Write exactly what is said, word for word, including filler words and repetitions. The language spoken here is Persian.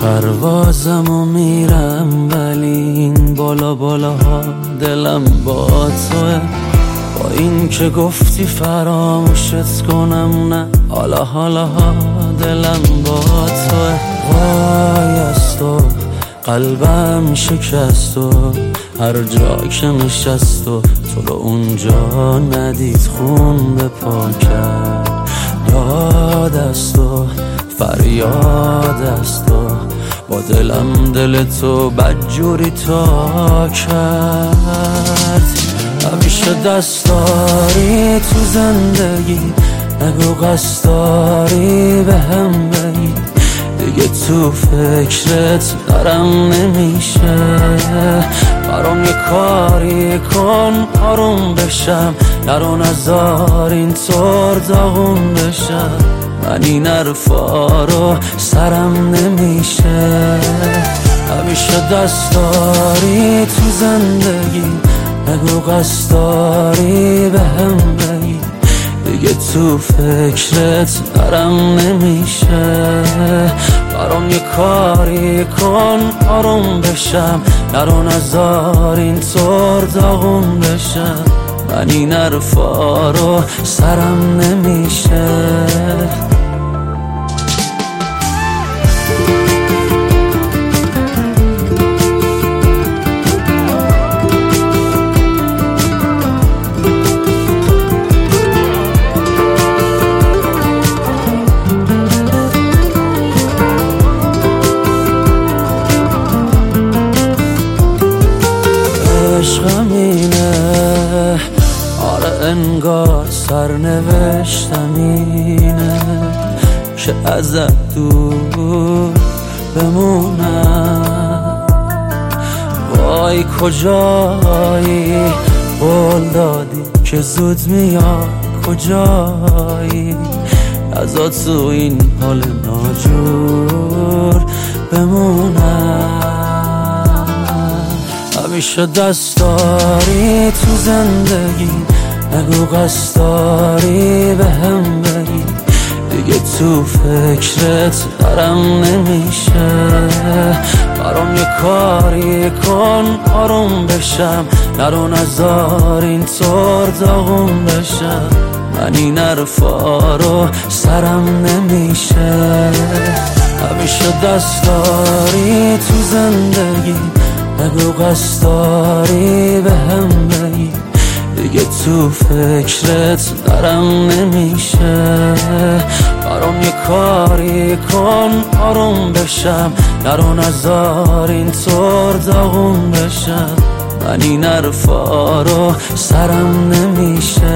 پروازم و میرم ولی این بالا بالاها دلم با توه. با این که گفتی فراموشت کنم نه، حالا حالا ها دلم با توه. وای از تو قلبم شکست و هر جا که نشست و تو رو اونجا ندید خون به پا کرد. داد از تو فریاد از تو با دلم دل تو بدجوری تا کرد. همیشه دست داری تو زندگی، نگو قصد داری به هم بگی. دیگه تو فکرت دارم نمیشه، برام یه کاری کن آروم بشم. نرو نزار اینطور داغون بشم، من این حرفا رو سرم نمیشه. همیشه دست داری تو زندگی، نگو قصد داری به هم بگی. دیگه تو فکرت دارم نمیشه، برام یه کاری کن آروم بشم. نرو نزار اینطور داغون بشم، من این حرفا رو سرم نمیشه. عشقم اینه، آره انگار سرنوشتم اینه که ازت دور بمونم. وای کجایی قول دادی که زود میاد، کجایی ازا تو این حال ناجور بمونم. همیشه دست داری تو زندگی، نگو قصد داری به هم بگی. دیگه تو فکرت دارم نمیشه، برام یه کاری کن آروم بشم. نرو نزار اینطور داغون بشم، من این حرفا رو سرم نمیشه. همیشه دست داری تو زندگی، نگو قصد داری به هم بگی. دیگه تو فکرت دارم نمیشه، برام یه کاری کن آروم بشم. نرو نزار اینطور داغون بشم، من این حرفا رو سرم نمیشه.